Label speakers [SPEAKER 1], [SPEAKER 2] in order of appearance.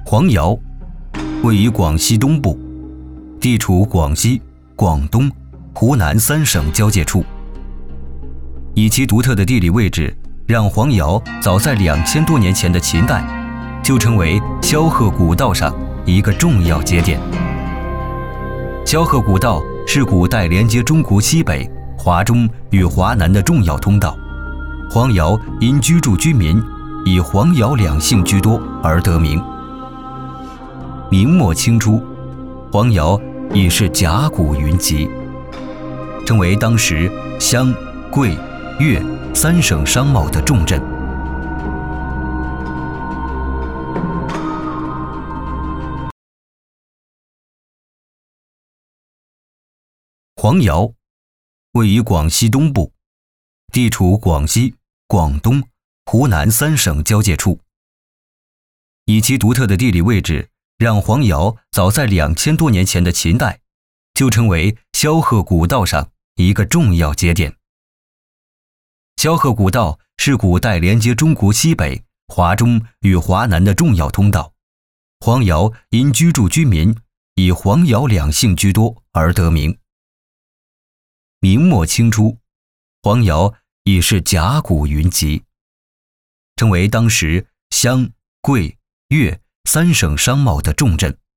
[SPEAKER 1] 黄姚位于广西东部，地处广西、广东、湖南3省交界处。以其独特的地理位置，让黄姚早在2000多年前的秦代就成为萧河古道上一个重要节点。萧河古道是古代连接中国西北、华中与华南的重要通道。黄姚因居住居民以黄姚两姓居多而得名。明末清初，黄姚已是甲骨云集，成为当时湘、桂、粤3省商贸的重镇。黄姚位于广西东部，地处广西、广东、湖南3省交界处。以其独特的地理位置，让黄姚早在2000多年前的秦代就成为萧河古道上一个重要节点。萧河古道是古代连接中国西北、华中与华南的重要通道。黄姚因居住居民以黄姚两姓居多而得名。明末清初，黄姚已是甲骨云集，成为当时湘、桂、粤3省商贸的重镇。